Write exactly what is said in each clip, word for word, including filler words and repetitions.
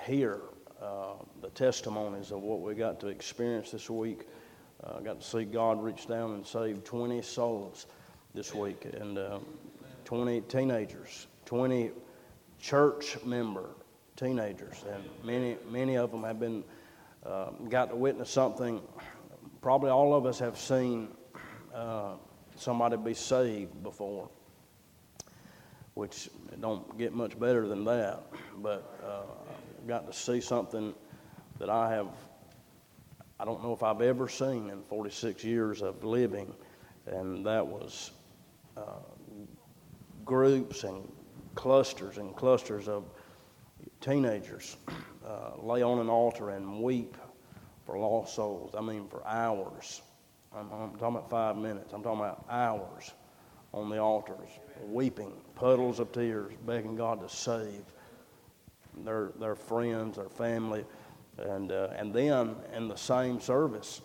hear uh, the testimonies of what we got to experience this week. I uh, got to see God reach down and save twenty souls this week, and uh, twenty teenagers, twenty church member teenagers, and many many of them have been uh, got to witness something. Probably all of us have seen uh, somebody be saved before, which don't get much better than that. But uh, I got to see something that I have, I don't know if I've ever seen in forty-six years of living, and that was uh, groups and clusters and clusters of teenagers uh, lay on an altar and weep for lost souls. I mean, for hours. I'm, I'm talking about five minutes. I'm talking about hours on the altars, weeping, puddles of tears, begging God to save their their friends, their family, and uh, and then in the same service,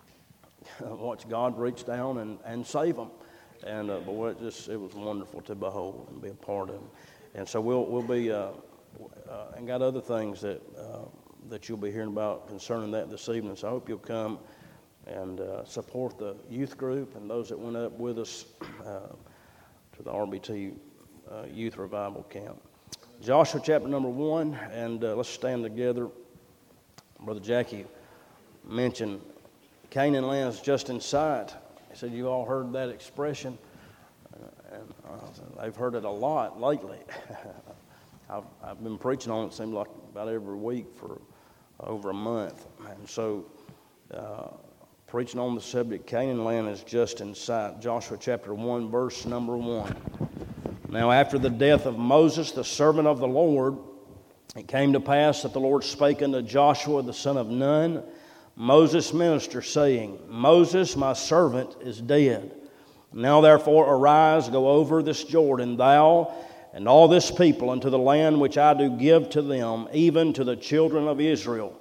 watch God reach down and, and save them. And uh, boy, it just it was wonderful to behold and be a part of. And so we'll we'll be uh, uh, and got other things that uh, that you'll be hearing about concerning that this evening. So I hope you'll come and uh, support the youth group and those that went up with us uh, to the R B T uh, Youth Revival Camp. Joshua chapter number one, and uh, let's stand together. Brother Jackie mentioned Canaan land's just in sight. He said, you all heard that expression, uh, and uh, they've heard it a lot lately. I've, I've been preaching on it, it seems like about every week for over a month. And so, uh, preaching on the subject, Canaan land is just in sight. Joshua chapter one, verse number one. Now after the death of Moses, the servant of the Lord, it came to pass that the Lord spake unto Joshua the son of Nun, Moses' minister, saying, Moses, my servant, is dead. Now therefore arise, go over this Jordan, thou and all this people, unto the land which I do give to them, even to the children of Israel.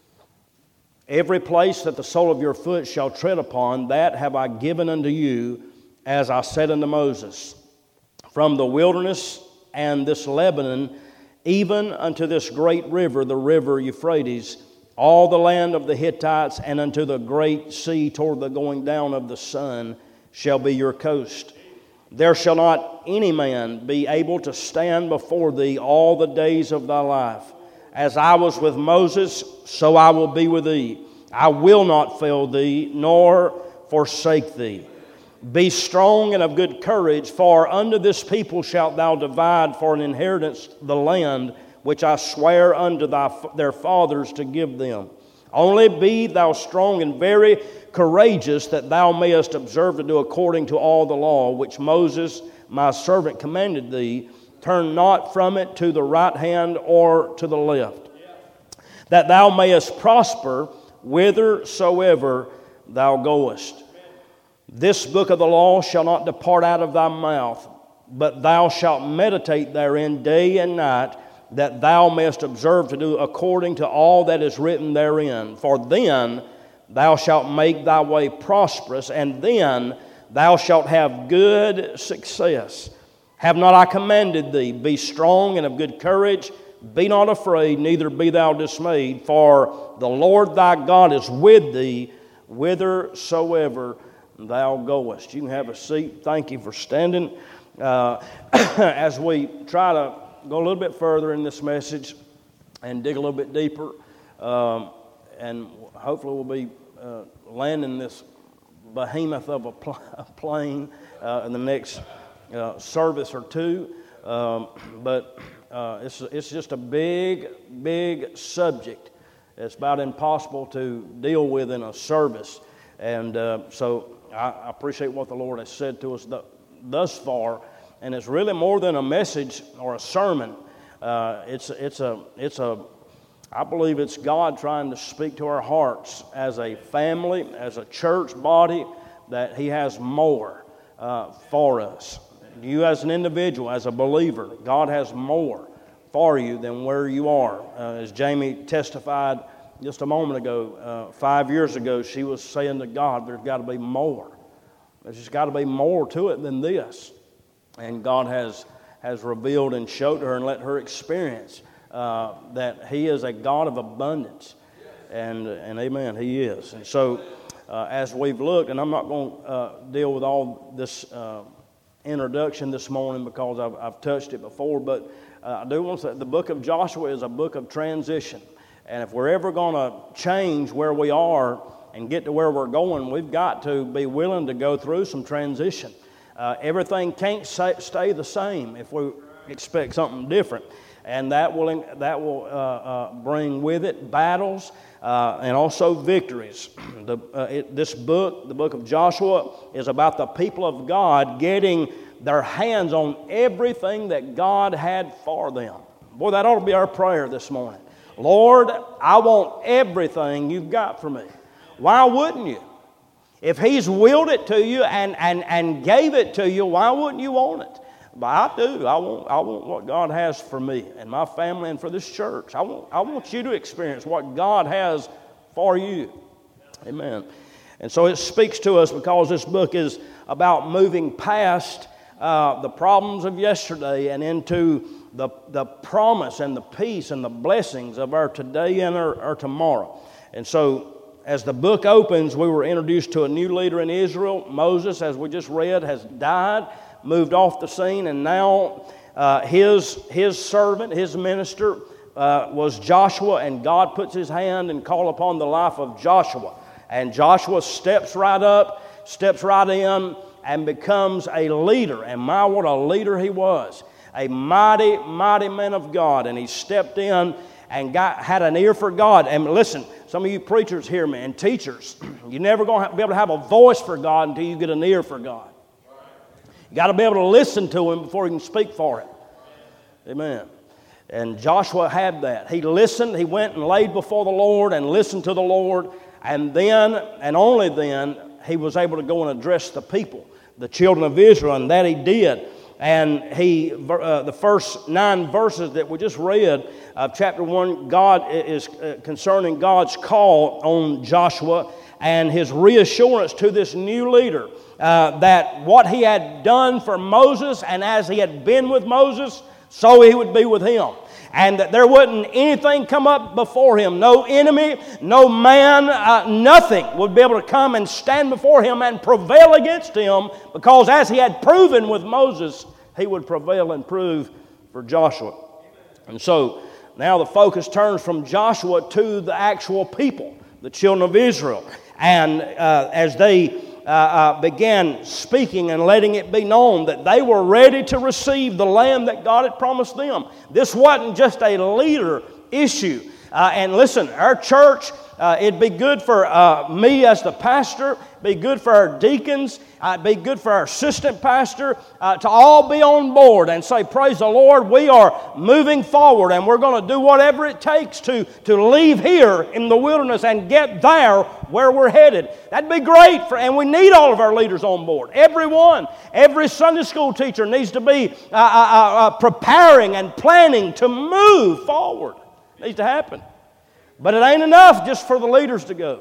Every place that the sole of your foot shall tread upon, that have I given unto you, as I said unto Moses. From the wilderness and this Lebanon, even unto this great river, the river Euphrates, all the land of the Hittites, and unto the great sea toward the going down of the sun, shall be your coast. There shall not any man be able to stand before thee all the days of thy life. As I was with Moses, so I will be with thee. I will not fail thee, nor forsake thee. Be strong and of good courage, for unto this people shalt thou divide for an inheritance the land which I swear unto thy, their fathers to give them. Only be thou strong and very courageous, that thou mayest observe to do according to all the law which Moses my servant commanded thee. Turn not from it to the right hand or to the left, that thou mayest prosper whithersoever thou goest. This book of the law shall not depart out of thy mouth, but thou shalt meditate therein day and night, that thou mayest observe to do according to all that is written therein. For then thou shalt make thy way prosperous, and then thou shalt have good success. Have not I commanded thee? Be strong and of good courage. Be not afraid, neither be thou dismayed. For the Lord thy God is with thee whithersoever thou goest. You can have a seat. Thank you for standing. Uh, as we try to go a little bit further in this message and dig a little bit deeper, um, and hopefully we'll be uh, landing this behemoth of a, pl- a plane uh, in the next uh, service or two. Um, but uh, it's it's just a big, big subject. It's about impossible to deal with in a service, and uh, so I, I appreciate what the Lord has said to us th- thus far. And it's really more than a message or a sermon. Uh, it's it's a it's a I believe it's God trying to speak to our hearts as a family, as a church body, that He has more uh, for us. You as an individual, as a believer, God has more for you than where you are. Uh, as Jamie testified just a moment ago, uh, five years ago, she was saying to God, "There's got to be more. There's just got to be more to it than this." And God has has revealed and showed her and let her experience uh, that He is a God of abundance. And, and amen, He is. And so uh, as we've looked, and I'm not going to uh, deal with all this uh, introduction this morning because I've, I've touched it before, but uh, I do want to say the book of Joshua is a book of transition. And if we're ever going to change where we are and get to where we're going, we've got to be willing to go through some transition. Uh, everything can't say, stay the same if we expect something different. And that will, that will uh, uh, bring with it battles uh, and also victories. The, uh, it, this book, the book of Joshua, is about the people of God getting their hands on everything that God had for them. Boy, that ought to be our prayer this morning. Lord, I want everything You've got for me. Why wouldn't you? If He's willed it to you and, and, and gave it to you, why wouldn't you want it? But I do. I want, I want what God has for me and my family and for this church. I want, I want you to experience what God has for you. Amen. And so it speaks to us because this book is about moving past uh, the problems of yesterday and into the, the promise and the peace and the blessings of our today and our, our tomorrow. And so as the book opens, we were introduced to a new leader in Israel. Moses, as we just read, has died, moved off the scene, and now uh, his, his servant, his minister, uh, was Joshua, and God puts His hand and call upon the life of Joshua. And Joshua steps right up, steps right in, and becomes a leader. And my, what a leader he was. A mighty, mighty man of God. And he stepped in and got had an ear for God. And listen, some of you preachers hear me, and teachers, you're never going to be able to have a voice for God until you get an ear for God. You got to be able to listen to Him before you can speak for Him. Amen. And Joshua had that. He listened. He went and laid before the Lord and listened to the Lord. And then, and only then, he was able to go and address the people, the children of Israel, and that he did. And he, uh, the first nine verses that we just read of chapter one, God is uh, concerning God's call on Joshua and his reassurance to this new leader uh, that what he had done for Moses, and as he had been with Moses, so he would be with him. And that there wouldn't anything come up before him. No enemy, no man, uh, nothing would be able to come and stand before him and prevail against him, because as he had proven with Moses, he would prevail and prove for Joshua. And so now the focus turns from Joshua to the actual people, the children of Israel. And uh, as they uh, uh, began speaking and letting it be known that they were ready to receive the land that God had promised them. This wasn't just a leader issue. Uh, and listen, our church, uh, it'd be good for uh, me as the pastor, be good for our deacons, uh, it'd be good for our assistant pastor uh, to all be on board and say, praise the Lord, we are moving forward and we're going to do whatever it takes to, to leave here in the wilderness and get there where we're headed. That'd be great, for, and we need all of our leaders on board. Everyone, every Sunday school teacher needs to be uh, uh, uh, preparing and planning to move forward. Needs to happen. But it ain't enough just for the leaders to go.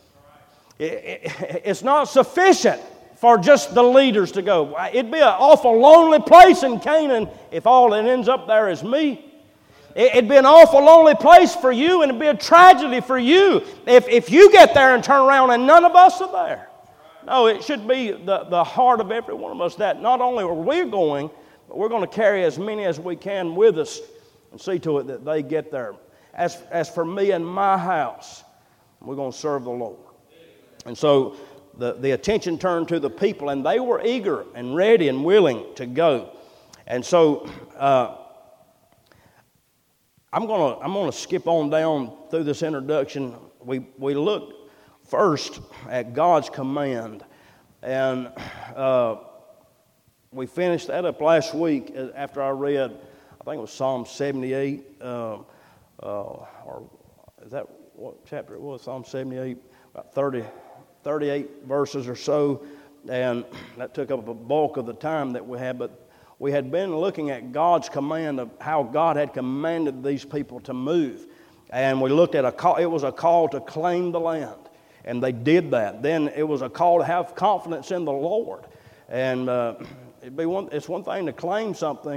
It, it, it's not sufficient for just the leaders to go. It'd be an awful lonely place in Canaan if all that ends up there is me. It, it'd be an awful lonely place for you, and it'd be a tragedy for you if, if you get there and turn around and none of us are there. No, it should be the, the heart of every one of us that not only are we going, but we're going to carry as many as we can with us and see to it that they get there. As, as for me and my house, we're going to serve the Lord. And so the, the attention turned to the people, and they were eager and ready and willing to go. And so uh, I'm going to I'm going to skip on down through this introduction. We we look first at God's command, and uh, we finished that up last week after I read, I think it was Psalm seventy-eight. Uh, Uh, or is that what chapter it was? Psalm seventy-eight, about thirty, thirty-eight verses or so, and that took up a bulk of the time that we had. But we had been looking at God's command of how God had commanded these people to move, and we looked at a call. It was a call to claim the land, and they did that. Then it was a call to have confidence in the Lord, and uh, it'd be one. It's one thing to claim something,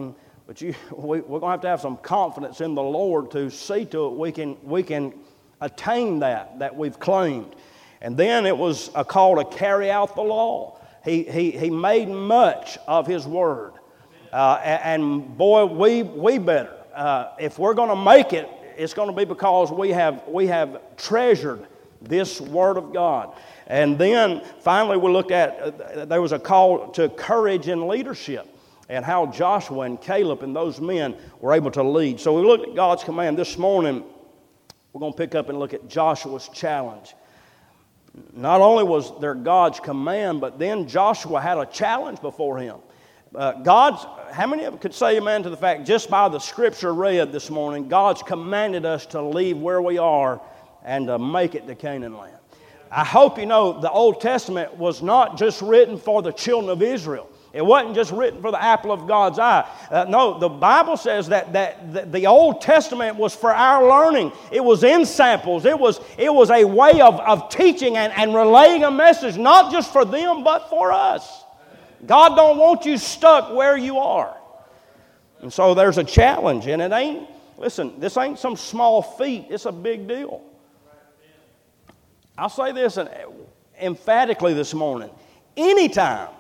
But you, we, we're going to have to have some confidence in the Lord to see to it we can, we can attain that, that we've claimed. And then it was a call to carry out the law. He, he, he made much of His Word. Uh, and, and boy, we, we better. Uh, if we're going to make it, it's going to be because we have, we have treasured this Word of God. And then finally we looked at, uh, there was a call to courage and leadership, and how Joshua and Caleb and those men were able to lead. So we looked at God's command. This morning, we're going to pick up and look at Joshua's challenge. Not only was there God's command, but then Joshua had a challenge before him. Uh, God's, how many of you could say amen to the fact, just by the scripture read this morning, God's commanded us to leave where we are and to make it to Canaan land. I hope you know the Old Testament was not just written for the children of Israel. It wasn't just written for the apple of God's eye. Uh, no, the Bible says that, that, that the Old Testament was for our learning. It was in samples. It was, it was a way of, of teaching and, and relaying a message, not just for them, but for us. God don't want you stuck where you are. And so there's a challenge, and it ain't, listen, this ain't some small feat. It's a big deal. I'll say this emphatically this morning. Anytime,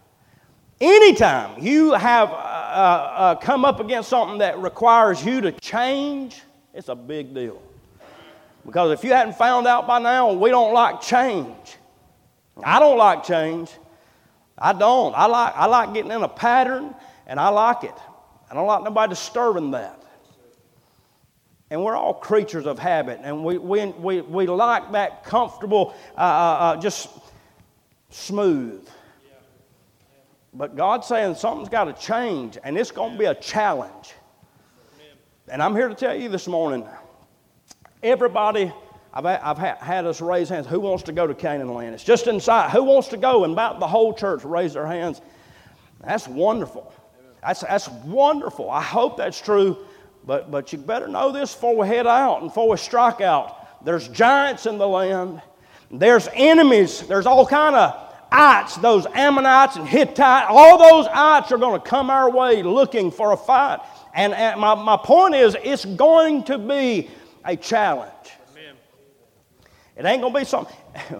anytime you have uh, uh, come up against something that requires you to change, it's a big deal. Because if you hadn't found out by now, we don't like change. I don't like change. I don't. I like, I like getting in a pattern, and I like it. I don't like nobody disturbing that. And we're all creatures of habit, and we we we, we like that comfortable, uh, uh, just smooth. But God's saying something's got to change, and it's going to be a challenge. And I'm here to tell you this morning, everybody, I've, I've had us raise hands. Who wants to go to Canaan land? It's just inside. Who wants to go? And about the whole church raise their hands. That's wonderful. That's, that's wonderful. I hope that's true. But, but you better know this before we head out and before we strike out. There's giants in the land. There's enemies. There's all kind of ites, those Ammonites and Hittites. All those ites are going to come our way looking for a fight. And, and my, my point is, it's going to be a challenge. Amen. It ain't going to be something.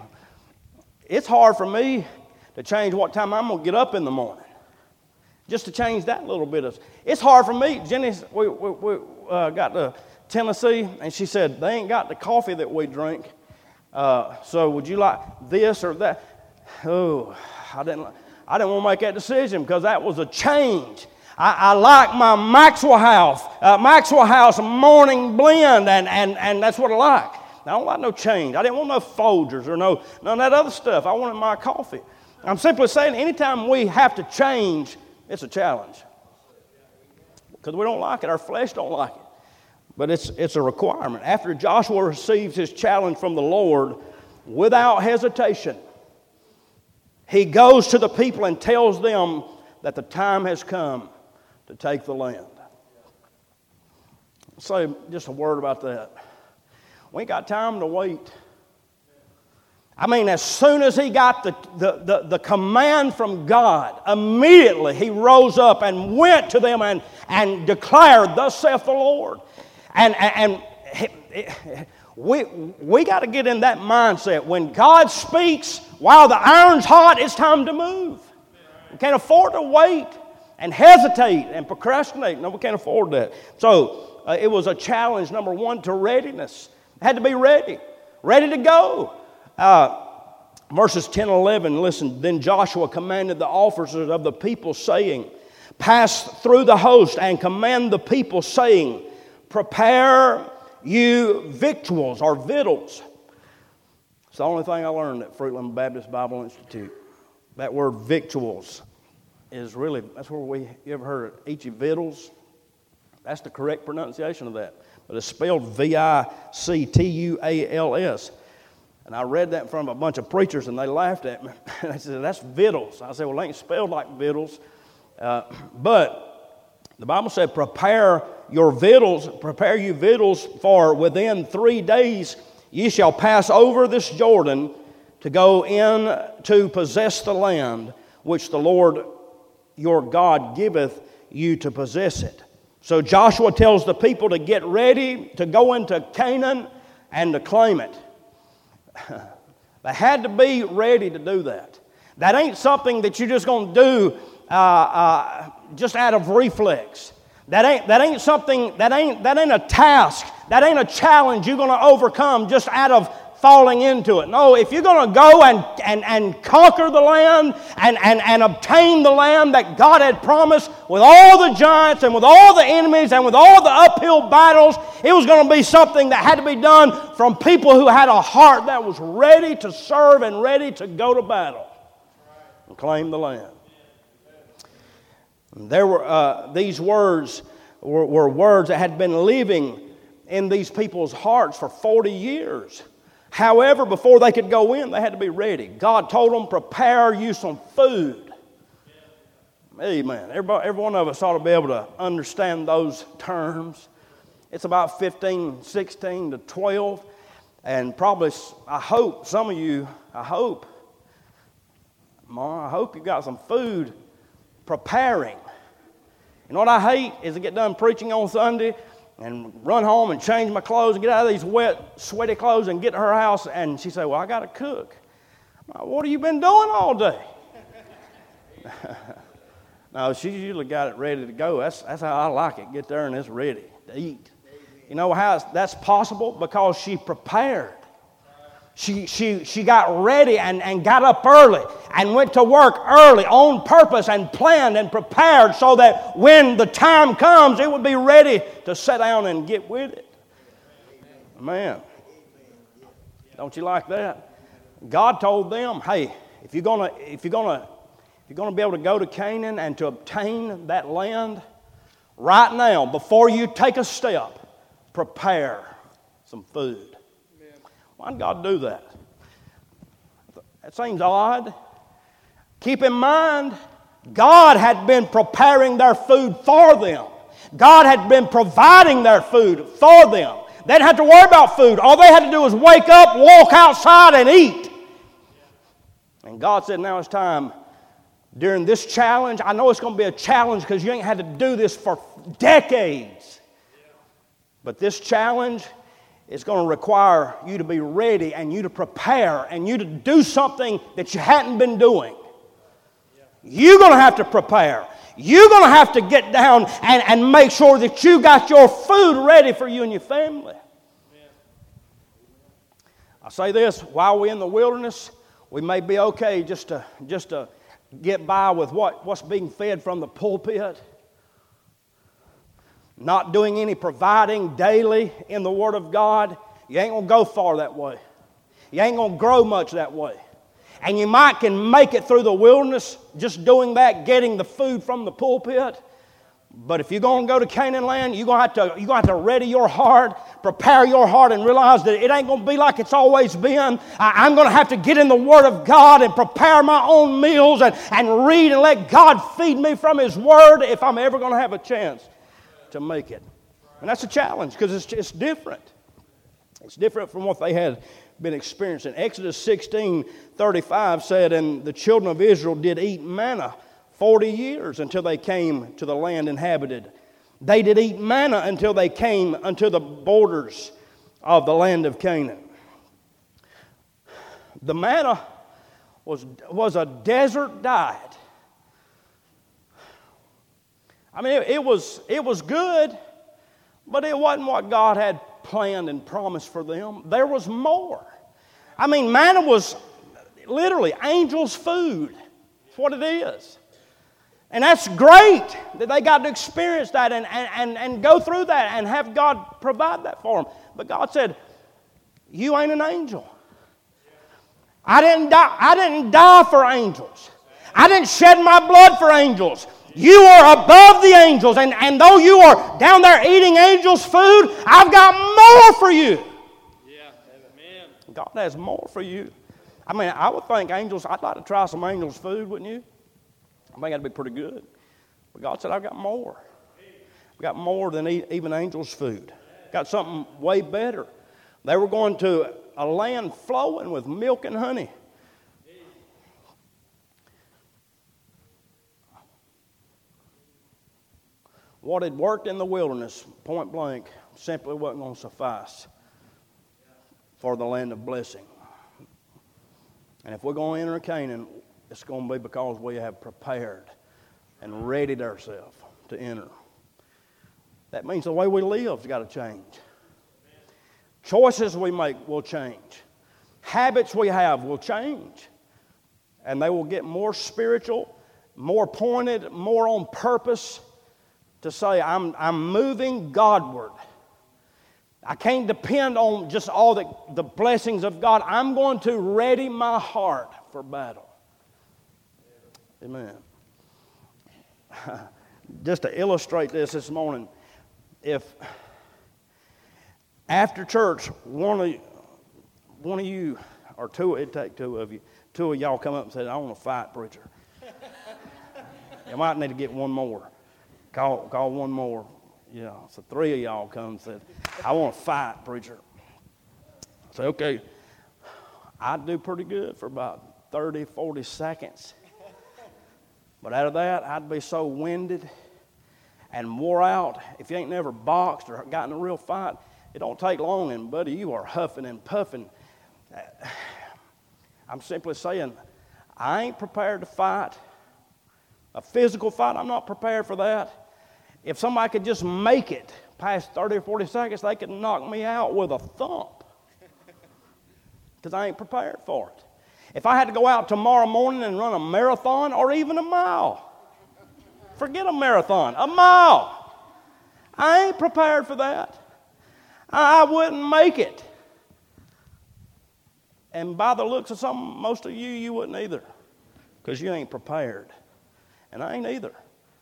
It's hard for me to change what time I'm going to get up in the morning. Just to change that little bit of, it's hard for me. Jenny, we, we, we uh, got to Tennessee, and she said they ain't got the coffee that we drink. Uh, so would you like this or that? Oh, I didn't. I didn't want to make that decision because that was a change. I, I like my Maxwell House, uh, Maxwell House morning blend, and and and that's what I like. I don't like no change. I didn't want no Folgers or no none of that other stuff. I wanted my coffee. I'm simply saying, anytime we have to change, it's a challenge because we don't like it. Our flesh don't like it. But it's it's a requirement. After Joshua receives his challenge from the Lord, without hesitation, he goes to the people and tells them that the time has come to take the land. I'll say just a word about that. We ain't got time to wait. I mean, as soon as he got the, the, the, the command from God, immediately he rose up and went to them and, and declared, "Thus saith the Lord." And, and, and we, we got to get in that mindset. When God speaks, while the iron's hot, it's time to move. We can't afford to wait and hesitate and procrastinate. No, we can't afford that. So uh, it was a challenge, number one, to readiness. Had to be ready, ready to go. Uh, verses ten and eleven, listen. Then Joshua commanded the officers of the people, saying, "Pass through the host and command the people, saying, prepare you victuals," or victuals. It's the only thing I learned at Fruitland Baptist Bible Institute. That word victuals is really, that's where we, you ever heard of eat your victuals? That's the correct pronunciation of that. But it's spelled V I C T U A L S. And I read that in front of a bunch of preachers, and they laughed at me. They said, "That's victuals." I said, "Well, it ain't spelled like victuals." Uh, but the Bible said, prepare your victuals, prepare you victuals, for within three days ye shall pass over this Jordan to go in to possess the land which the Lord your God giveth you to possess it. So Joshua tells the people to get ready to go into Canaan and to claim it. They had to be ready to do that. That ain't something that you're just going to do uh, uh, just out of reflex. That ain't that ain't something that ain't that ain't a task. That ain't a challenge you're going to overcome just out of falling into it. No, if you're going to go and, and, and conquer the land and, and, and obtain the land that God had promised with all the giants and with all the enemies and with all the uphill battles, it was going to be something that had to be done from people who had a heart that was ready to serve and ready to go to battle and claim the land. There were uh, these words were, were words that had been living in these people's hearts for forty years. However, before they could go in, they had to be ready. God told them, prepare you some food. Amen. Everybody, every one of us ought to be able to understand those terms. It's about fifteen, sixteen to twelve. And probably, I hope, some of you, I hope, Ma, I hope you got some food preparing. You know what I hate is to get done preaching on Sunday and run home and change my clothes and get out of these wet, sweaty clothes and get to her house. And she said, well, I got to cook. I'm like, what have you been doing all day? No, she's usually got it ready to go. That's, that's how I like it. Get there and it's ready to eat. You know how that's possible? Because she prepared. She, she, she got ready and, and got up early and went to work early on purpose and planned and prepared so that when the time comes, it would be ready to sit down and get with it. Man, don't you like that? God told them, hey, if you're gonna, if you're gonna, if you're gonna be able to go to Canaan and to obtain that land, right now, before you take a step, prepare some food. Why did God do that? That seems odd. Keep in mind, God had been preparing their food for them. God had been providing their food for them. They didn't have to worry about food. All they had to do was wake up, walk outside, and eat. And God said, now it's time. During this challenge, I know it's going to be a challenge because you ain't had to do this for decades. But this challenge, it's going to require you to be ready and you to prepare and you to do something that you hadn't been doing. You're going to have to prepare. You're going to have to get down and, and make sure that you got your food ready for you and your family. I say this, while we're in the wilderness, we may be okay just to, just to get by with what, what's being fed from the pulpit. Not doing any providing daily in the Word of God, you ain't going to go far that way. You ain't going to grow much that way. And you might can make it through the wilderness just doing that, getting the food from the pulpit. But if you're going to go to Canaan land, you're going to have to, you're going to have to ready your heart, prepare your heart, and realize that it ain't going to be like it's always been. I, I'm going to have to get in the Word of God and prepare my own meals and, and read and let God feed me from His Word if I'm ever going to have a chance to make it. And that's a challenge because it's, it's different. It's different from what they had been experiencing. Exodus sixteen thirty-five said, and the children of Israel did eat manna forty years until they came to the land inhabited. They did eat manna until they came unto the borders of the land of Canaan. The manna was, was a desert diet. I mean, it, it was it was good, but it wasn't what God had planned and promised for them. There was more. I mean, manna was literally angels' food. That's what it is. And that's great that they got to experience that and, and, and, and go through that and have God provide that for them. But God said, you ain't an angel. I didn't die, I didn't die for angels. I didn't shed my blood for angels. You are above the angels, and, and though you are down there eating angels' food, I've got more for you. Yeah, amen. God has more for you. I mean, I would think angels, I'd like to try some angels' food, wouldn't you? I think that'd be pretty good. But God said, I've got more. I've got more than even angels' food. Got something way better. They were going to a land flowing with milk and honey. what had worked in the wilderness, point blank, simply wasn't going to suffice for the land of blessing. And if we're going to enter Canaan, it's going to be because we have prepared and readied ourselves to enter. That means the way we live has got to change. Choices we make will change. Habits we have will change. And they will get more spiritual, more pointed, more on purpose to say, I'm, I'm moving Godward. I can't depend on just all the, the blessings of God. I'm going to ready my heart for battle. Amen. Just to illustrate this this morning, if after church, one of, one of you, or two, it'd take two of you, two of y'all come up and say, I want to fight, preacher. You might need to get one more. Call, call one more. Yeah, so three of y'all come and said, I want to fight, preacher. I say, okay, I'd do pretty good for about thirty, forty seconds. But out of that, I'd be so winded and wore out. If you ain't never boxed or gotten a real fight, it don't take long, and buddy, you are huffing and puffing. I'm simply saying, I ain't prepared to fight. A physical fight, I'm not prepared for that. If somebody could just make it past thirty or forty seconds, they could knock me out with a thump. Because I ain't prepared for it. If I had to go out tomorrow morning and run a marathon or even a mile, forget a marathon, a mile, I ain't prepared for that. I wouldn't make it. And by the looks of some, most of you, you wouldn't either. Because you ain't prepared. And I ain't either.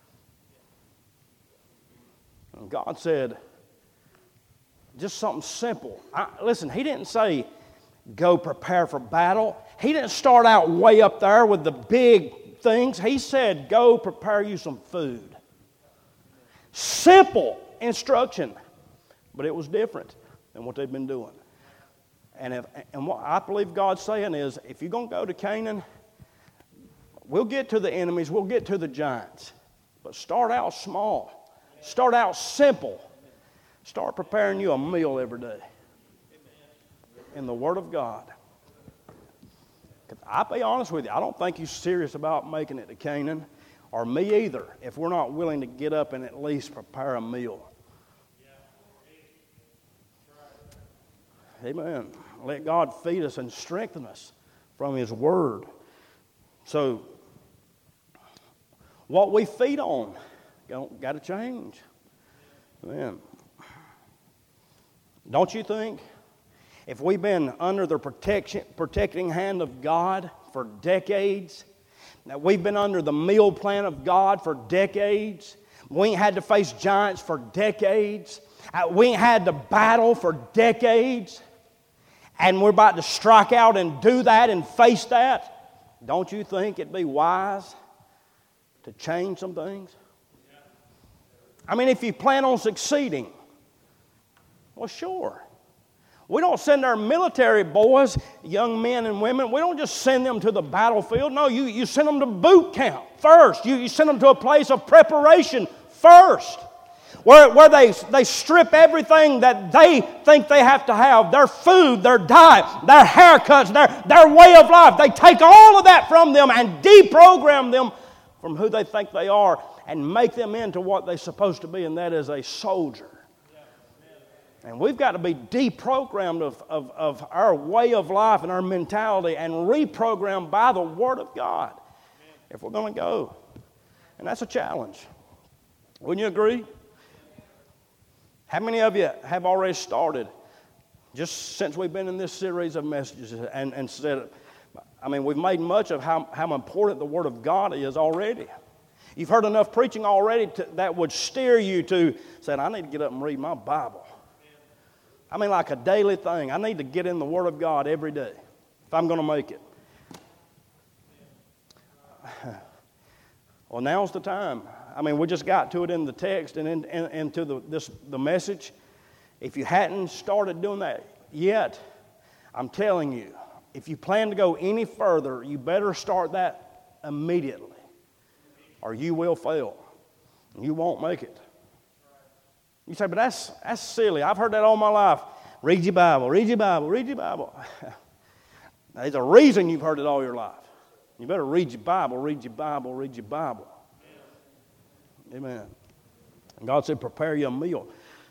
And God said, just something simple. I, listen, He didn't say, go prepare for battle. He didn't start out way up there with the big things. He said, go prepare you some food. Simple instruction. But it was different than what they've been doing. And, if, and what I believe God's saying is, if you're going to go to Canaan, we'll get to the enemies, we'll get to the giants. But start out small. Start out simple. Start preparing you a meal every day in the Word of God. I'll be honest with you, I don't think He's serious about making it to Canaan, or me either, if we're not willing to get up and at least prepare a meal. Amen. Let God feed us and strengthen us from His Word. So, what we feed on, got to change. Amen. Don't you think? If we've been under the protection, protecting hand of God for decades, that we've been under the meal plan of God for decades, we ain't had to face giants for decades, we ain't had to battle for decades, and we're about to strike out and do that and face that, don't you think it'd be wise to change some things? I mean, if you plan on succeeding, well, sure. We don't send our military boys, young men and women, we don't just send them to the battlefield. No, you, you send them to boot camp first. You, you send them to a place of preparation first, where, where they, they strip everything that they think they have to have, their food, their diet, their haircuts, their, their way of life. They take all of that from them and deprogram them from who they think they are and make them into what they're supposed to be, and that is a soldier. And we've got to be deprogrammed of, of, of our way of life and our mentality and reprogrammed by the Word of God if we're going to go. And that's a challenge. Wouldn't you agree? How many of you have already started just since we've been in this series of messages and, and said, I mean, we've made much of how, how important the Word of God is already. You've heard enough preaching already to, that would steer you to say, I need to get up and read my Bible. I mean, like a daily thing. I need to get in the Word of God every day if I'm going to make it. Well, now's the time. I mean, we just got to it in the text and in, in, into the, this, the message. If you hadn't started doing that yet, I'm telling you, if you plan to go any further, you better start that immediately, or you will fail. You won't make it. You say, but that's, that's silly. I've heard that all my life. Read your Bible, read your Bible, read your Bible. There's a reason you've heard it all your life. You better read your Bible, read your Bible, read your Bible. Amen. And God said, prepare you a meal.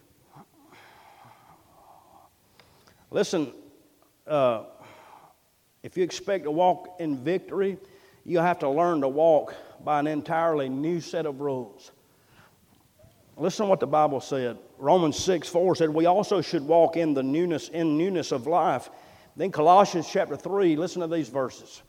Listen, uh, if you expect to walk in victory, you have to learn to walk by an entirely new set of rules. Listen to what the Bible said. Romans six four said, we also should walk in the newness, in newness of life. Then Colossians chapter three, listen to these verses.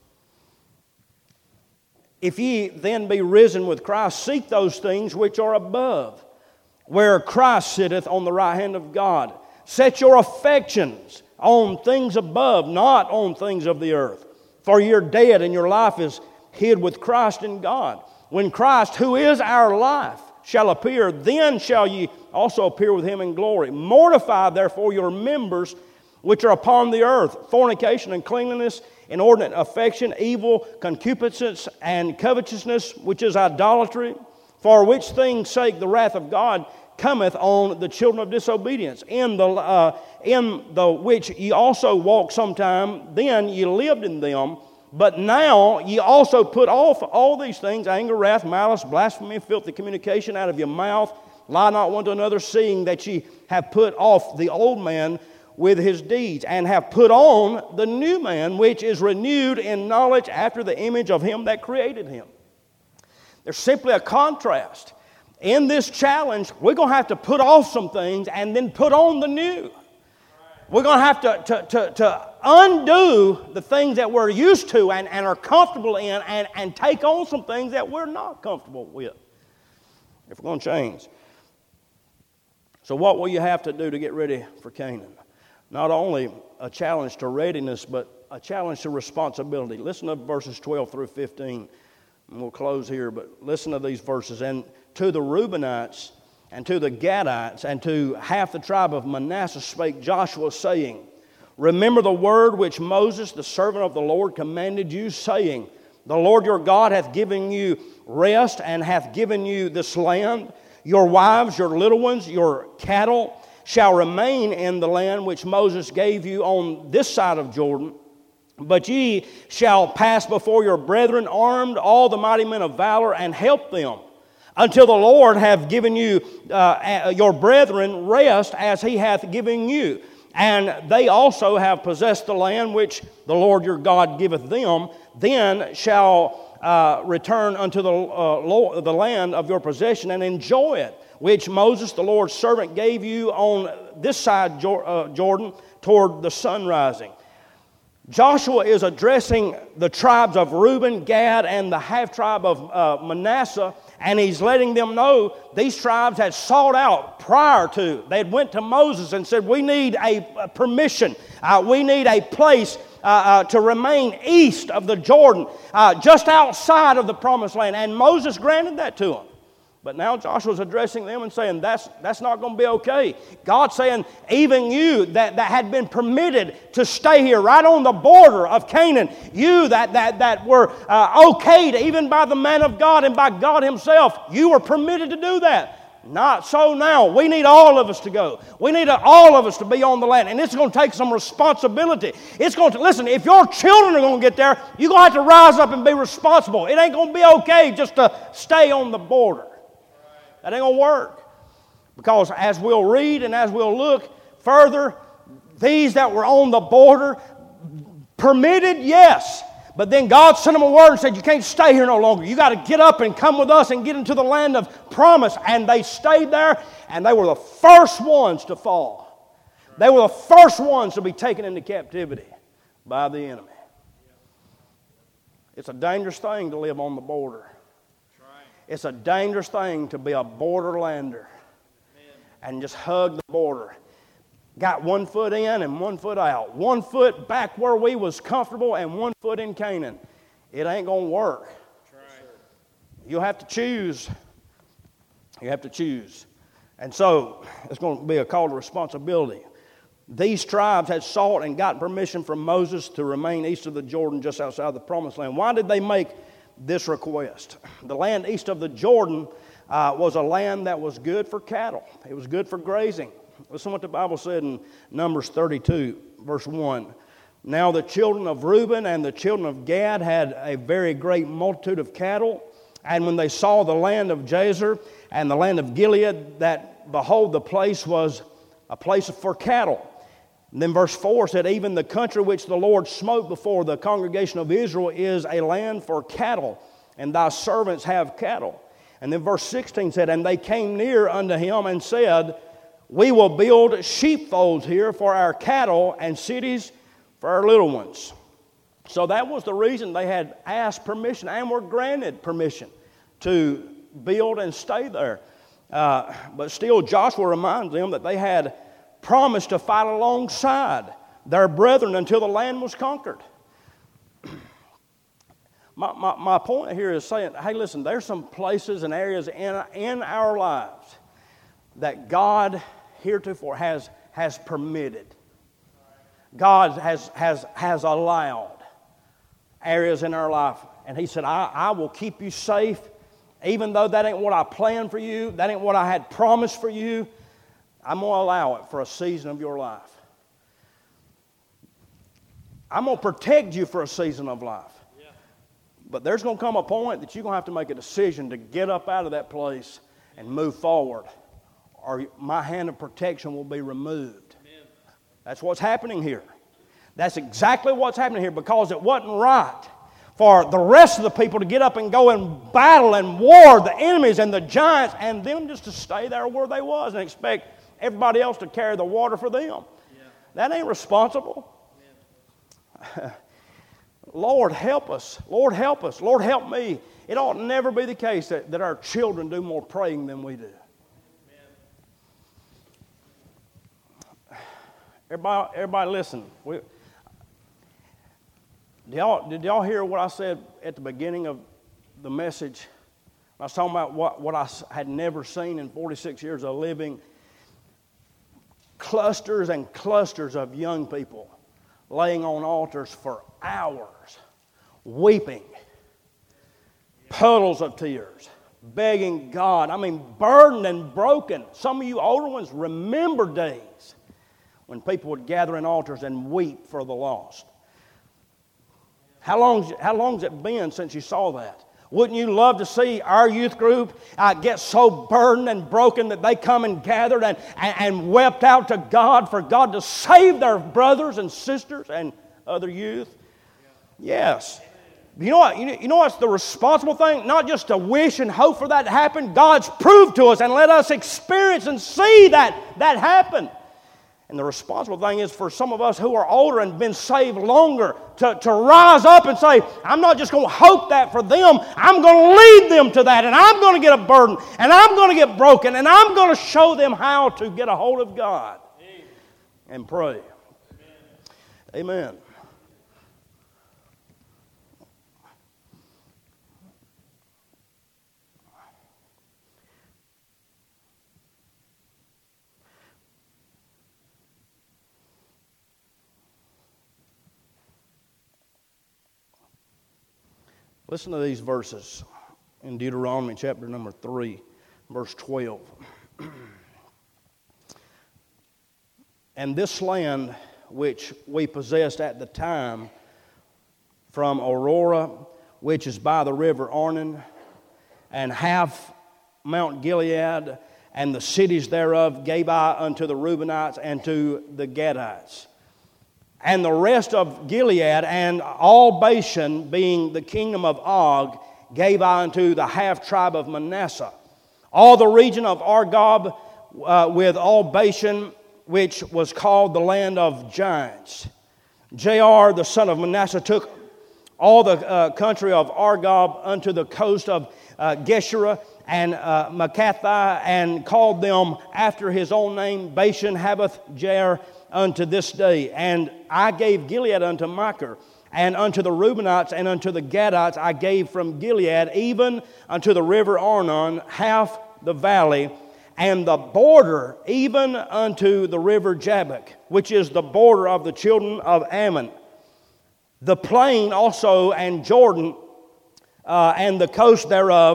If ye then be risen with Christ, seek those things which are above, where Christ sitteth on the right hand of God. Set your affections on things above, not on things of the earth. For you're dead, and your life is hid with Christ in God. When Christ, who is our life, shall appear, then shall ye also appear with him in glory. Mortify therefore your members which are upon the earth, fornication, uncleanness, inordinate affection, evil, concupiscence, and covetousness, which is idolatry, for which things' sake the wrath of God cometh on the children of disobedience, in the uh, in the which ye also walked sometime, then ye lived in them, but now ye also put off all these things, anger, wrath, malice, blasphemy, filthy communication out of your mouth. Lie not one to another, seeing that ye have put off the old man with his deeds, and have put on the new man, which is renewed in knowledge after the image of him that created him. There's simply a contrast. In this challenge, we're going to have to put off some things and then put on the new. We're going to have to, to, to, to undo the things that we're used to and, and are comfortable in, and, and take on some things that we're not comfortable with if we're going to change. So what will you have to do to get ready for Canaan? Not only a challenge to readiness, but a challenge to responsibility. Listen to verses twelve through fifteen. And we'll close here, but listen to these verses. And to the Reubenites, and to the Gadites, and to half the tribe of Manasseh spake Joshua, saying, remember the word which Moses, the servant of the Lord, commanded you, saying, the Lord your God hath given you rest, and hath given you this land. Your wives, your little ones, your cattle shall remain in the land which Moses gave you on this side of Jordan. But ye shall pass before your brethren armed, all the mighty men of valor, and help them, until the Lord have given you, uh, your brethren, rest as he hath given you. And they also have possessed the land which the Lord your God giveth them. Then shall uh, return unto the, uh, Lord, the land of your possession, and enjoy it, which Moses, the Lord's servant, gave you on this side Jordan toward the sun rising. Joshua is addressing the tribes of Reuben, Gad, and the half-tribe of uh, Manasseh, and he's letting them know these tribes had sought out prior to. They had went to Moses and said, we need a, a permission. Uh, we need a place uh, uh, to remain east of the Jordan, uh, just outside of the Promised Land. And Moses granted that to them. But now Joshua's addressing them and saying, that's, that's not going to be okay. God's saying, even you that, that had been permitted to stay here right on the border of Canaan, you that, that, that were uh, okayed even by the man of God and by God himself, you were permitted to do that. Not so now. We need all of us to go. We need all of us to be on the land. And it's going to take some responsibility. It's going to, listen, if your children are going to get there, you're going to have to rise up and be responsible. It ain't going to be okay just to stay on the border. That ain't going to work. Because as we'll read and as we'll look further, these that were on the border, permitted, yes. But then God sent them a word and said, you can't stay here no longer. You got to get up and come with us and get into the land of promise. And they stayed there, and they were the first ones to fall. They were the first ones to be taken into captivity by the enemy. It's a dangerous thing to live on the border. It's a dangerous thing to be a borderlander and just hug the border. Got one foot in and one foot out. One foot back where we was comfortable and one foot in Canaan. It ain't going to work. You'll have to choose. You have to choose. And so it's going to be a call to responsibility. These tribes had sought and got permission from Moses to remain east of the Jordan just outside the Promised Land. Why did they make this request? The land east of the Jordan uh, was a land that was good for cattle. It was good for grazing. Listen to what the Bible said in Numbers thirty-two, verse one. Now the children of Reuben and the children of Gad had a very great multitude of cattle. And when they saw the land of Jazer and the land of Gilead, that, behold, the place was a place for cattle. And then verse four said, even the country which the Lord smote before the congregation of Israel is a land for cattle, and thy servants have cattle. And then verse sixteen said, and they came near unto him and said, we will build sheepfolds here for our cattle and cities for our little ones. So that was the reason they had asked permission and were granted permission to build and stay there. Uh, but still, Joshua reminds them that they had promised to fight alongside their brethren until the land was conquered. my, my, my point here is saying, hey, listen, there's some places and areas in, in our lives that God heretofore has, has permitted. God has, has, has allowed areas in our life. And He said, I, I will keep you safe, even though that ain't what I planned for you, that ain't what I had promised for you. I'm going to allow it for a season of your life. I'm going to protect you for a season of life. Yeah. But there's going to come a point that you're going to have to make a decision to get up out of that place and move forward, or my hand of protection will be removed. Amen. That's what's happening here. That's exactly what's happening here, because it wasn't right for the rest of the people to get up and go and battle and war the enemies and the giants, and them just to stay there where they was and expect everybody else to carry the water for them. Yeah. That ain't responsible. Yeah. Lord, help us. Lord, help us. Lord, help me. It ought never be the case that, that our children do more praying than we do. Everybody, everybody listen. We, did, y'all, did y'all hear what I said at the beginning of the message? I was talking about what, what I had never seen in forty-six years of living. Clusters and clusters of young people laying on altars for hours, weeping, puddles of tears, begging God. I mean, burdened and broken. Some of you older ones remember days when people would gather in altars and weep for the lost. How long, how long's it been since you saw that? Wouldn't you love to see our youth group uh, get so burdened and broken that they come and gathered and, and, and wept out to God for God to save their brothers and sisters and other youth? Yes. You know what? You know, you know what's the responsible thing? Not just to wish and hope for that to happen. God's proved to us and let us experience and see that that happen. And the responsible thing is for some of us who are older and been saved longer to, to rise up and say, I'm not just going to hope that for them. I'm going to lead them to that, and I'm going to get a burden, and I'm going to get broken, and I'm going to show them how to get a hold of God. Amen. And pray. Amen. Amen. Listen to these verses in Deuteronomy chapter number three, verse twelve. And this land which we possessed at the time from Aurora, which is by the river Arnon, and half Mount Gilead, and the cities thereof gave I unto the Reubenites and to the Gadites. And the rest of Gilead and all Bashan, being the kingdom of Og, gave I unto the half tribe of Manasseh. All the region of Argob uh, with all Bashan, which was called the land of giants. Jair, the son of Manasseh, took all the uh, country of Argob unto the coast of uh, Geshurah and uh, Makkathai, and called them after his own name, Bashan, Havoth, Jair, unto this day. And I gave Gilead unto Machir, and unto the Reubenites and unto the Gadites I gave from Gilead, even unto the river Arnon, half the valley, and the border even unto the river Jabbok, which is the border of the children of Ammon. The plain also and Jordan uh, and the coast thereof,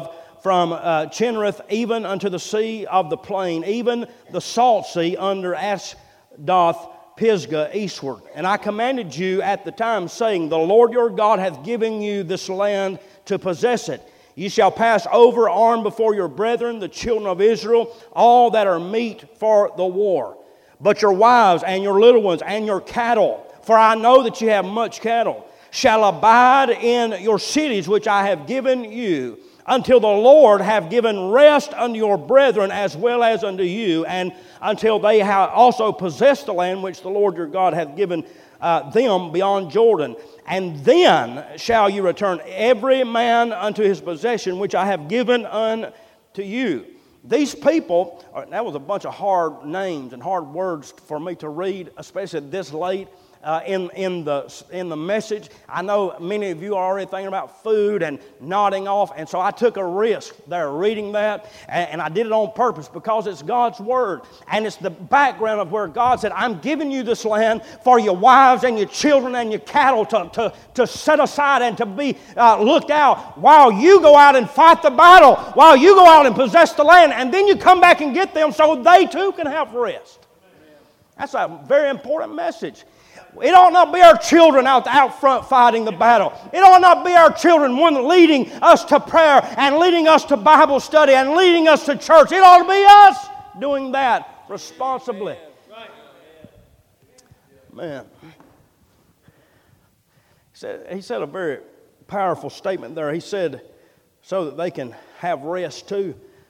from uh, Chinnereth even unto the sea of the plain, even the salt sea under Ashdoth, Pisgah, eastward. And I commanded you at the time, saying, The Lord your God hath given you this land to possess it. Ye shall pass over armed before your brethren, the children of Israel, all that are meet for the war. But your wives and your little ones and your cattle, for I know that you have much cattle, shall abide in your cities which I have given you, until the Lord have given rest unto your brethren as well as unto you, and until they have also possessed the land which the Lord your God hath given uh, them beyond Jordan. And then shall you return every man unto his possession which I have given unto you. These people, that was a bunch of hard names and hard words for me to read, especially this late uh, in, in, the, in the message. I know many of you are already thinking about food and nodding off, and so I took a risk there reading that, and, and I did it on purpose because it's God's Word, and it's the background of where God said, I'm giving you this land for your wives and your children and your cattle to, to, to set aside and to be uh, looked out while you go out and fight the battle, while you go out and possess the land, and then you come back and get them so they too can have rest. That's a very important message. It ought not be our children out, out front fighting the battle. It ought not be our children one leading us to prayer and leading us to Bible study and leading us to church. It ought to be us doing that responsibly. Man. He said, he said a very powerful statement there. He said, so that they can have rest too.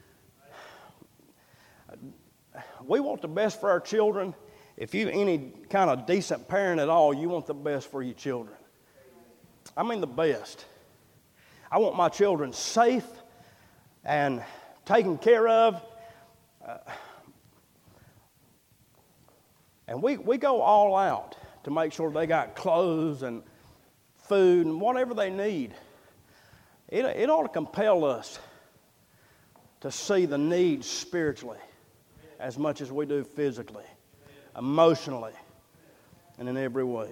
We want the best for our children. If you any kind of decent parent at all, you want the best for your children. I mean the best. I want my children safe and taken care of. Uh, and we, we go all out to make sure they got clothes and food and whatever they need. It, it ought to compel us to see the needs spiritually as much as we do physically, emotionally, and in every way.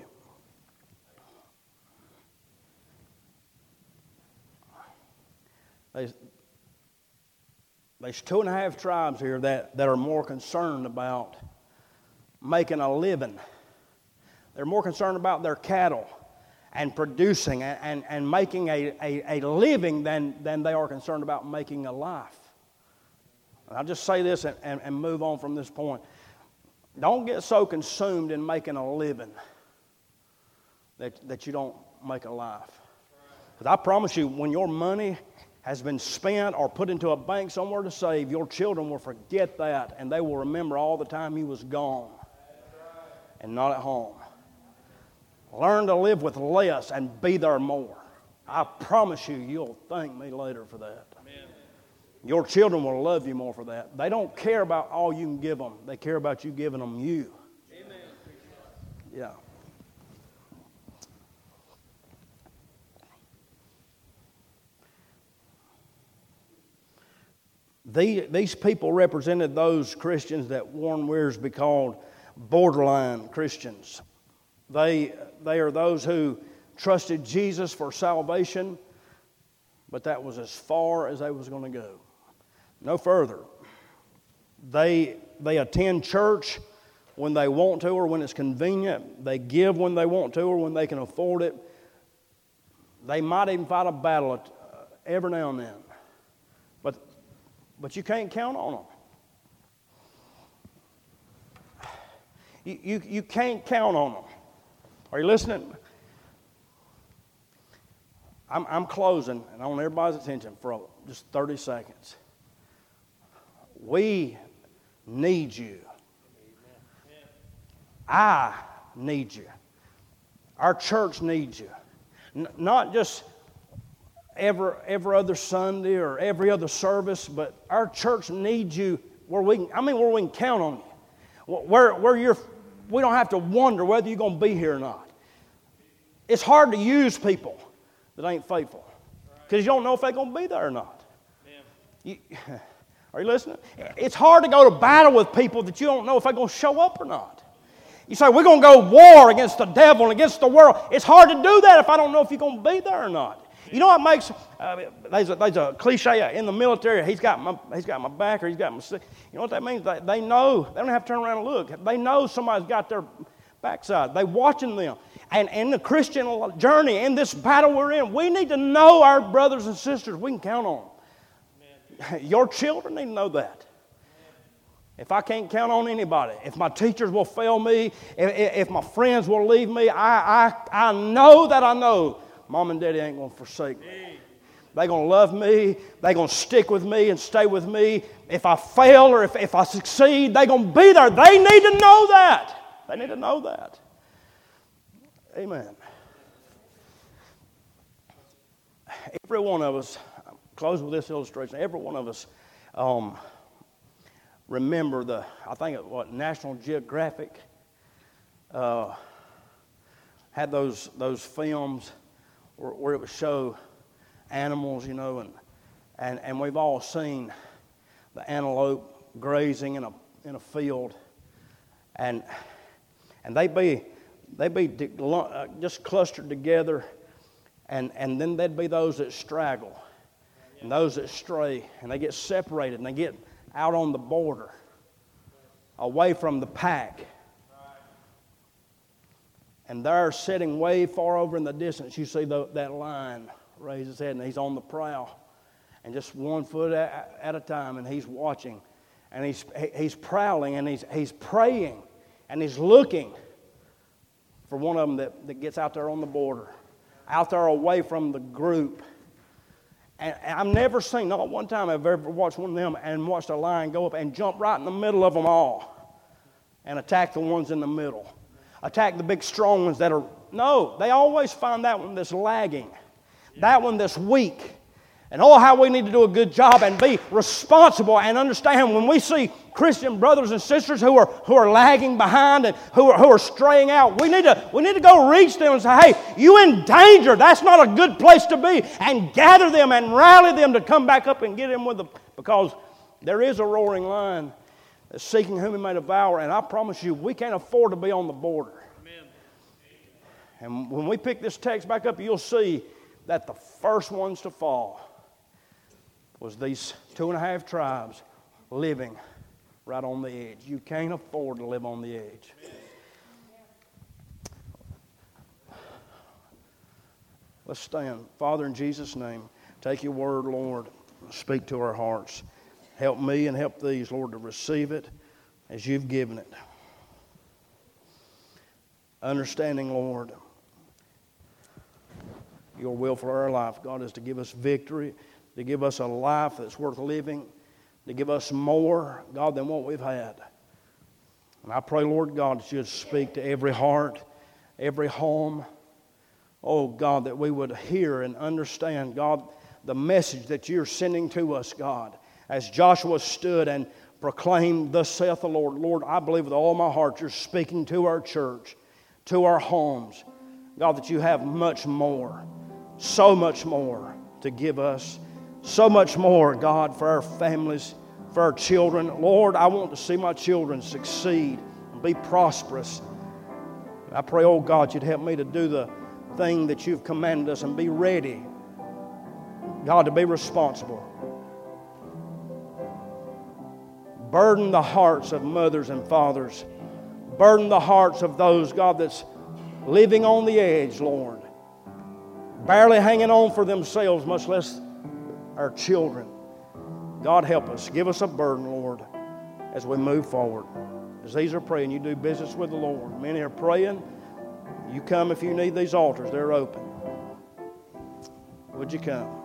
There's, there's two and a half tribes here that, that are more concerned about making a living. They're more concerned about their cattle and producing and, and, and making a, a, a living than, than they are concerned about making a life. And I'll just say this and, and, and move on from this point. Don't get so consumed in making a living that, that you don't make a life. Because I promise you, when your money has been spent or put into a bank somewhere to save, your children will forget that, and they will remember all the time you was gone and not at home. Learn to live with less and be there more. I promise you, you'll thank me later for that. Your children will love you more for that. They don't care about all you can give them. They care about you giving them you. Amen. Yeah. The, these people represented those Christians that Warren Wiersbe called borderline Christians. They, they are those who trusted Jesus for salvation, but that was as far as they was going to go. No further. They, they attend church when they want to or when it's convenient. They give when they want to or when they can afford it. They might even fight a battle every now and then. But, but you can't count on them. You, you, you can't count on them. Are you listening? I'm, I'm closing, and I want everybody's attention for just thirty seconds. We need you. I need you. Our church needs you. N- not just every, every other Sunday or every other service, but our church needs you where we can, I mean where we can count on you. Where, where you're, we don't have to wonder whether you're going to be here or not. It's hard to use people that ain't faithful because you don't know if they're going to be there or not. You, Are you listening? It's hard to go to battle with people that you don't know if they're going to show up or not. You say, we're going to go war against the devil and against the world. It's hard to do that if I don't know if you're going to be there or not. You know what makes, uh, there's, a, there's a cliche in the military, he's got my he's got my back or he's got my, you know what that means? They, they know, they don't have to turn around and look. They know somebody's got their backside. They're watching them. And in the Christian journey, in this battle we're in, we need to know our brothers and sisters we can count on. Amen. Your children need to know that. If I can't count on anybody, if my teachers will fail me, if, if my friends will leave me, I, I, I know that I know Mom and Daddy ain't going to forsake me. They're going to love me. They're going to stick with me and stay with me. If I fail or if, if I succeed, they're going to be there. They need to know that. They need to know that. Amen. Every one of us, I'll close with this illustration, every one of us um, remember the, I think it what, National Geographic uh, had those those films where, where it would show animals, you know, and, and, and we've all seen the antelope grazing in a in a field, and and they be they be just clustered together, and and then there'd be those that straggle, and those that stray, and they get separated, and they get out on the border, away from the pack. And there, sitting way far over in the distance, you see the, that lion raise his head, and he's on the prowl, and just one foot at, at a time, and he's watching, and he's he's prowling, and he's he's praying, and he's looking for one of them that, that gets out there on the border, out there away from the group. And I've never seen, not one time I've ever watched one of them and watched a lion go up and jump right in the middle of them all and attack the ones in the middle. Attack the big strong ones that are, no, they always find that one that's lagging, that one that's weak. And oh, how we need to do a good job and be responsible and understand when we see Christian brothers and sisters who are who are lagging behind and who are, who are straying out, we need to we need to go reach them and say, hey, you in danger. That's not a good place to be. And gather them and rally them to come back up and get in with them, because there is a roaring lion that's seeking whom he may devour. And I promise you, we can't afford to be on the border. Amen. And when we pick this text back up, you'll see that the first ones to fall was these two and a half tribes living right on the edge. You can't afford to live on the edge. Let's stand. Father, in Jesus' name, take your word, Lord. Speak to our hearts. Help me and help these, Lord, to receive it as you've given it. Understanding, Lord, your will for our life, God, is to give us victory, to give us a life that's worth living, to give us more, God, than what we've had. And I pray, Lord God, that you'd speak to every heart, every home. Oh, God, that we would hear and understand, God, the message that you're sending to us, God. As Joshua stood and proclaimed, thus saith the Lord, Lord, I believe with all my heart you're speaking to our church, to our homes. God, that you have much more, so much more to give us. So much more, God, for our families, for our children. Lord, I want to see my children succeed and be prosperous. I pray, oh God, you'd help me to do the thing that you've commanded us and be ready, God, to be responsible. Burden the hearts of mothers and fathers. Burden the hearts of those, God, that's living on the edge, Lord. Barely hanging on for themselves, much less our children. God, help us. Give us a burden, Lord, as we move forward. As these are praying, you do business with the Lord. Many are praying. You come if you need these altars. They're open. Would you come?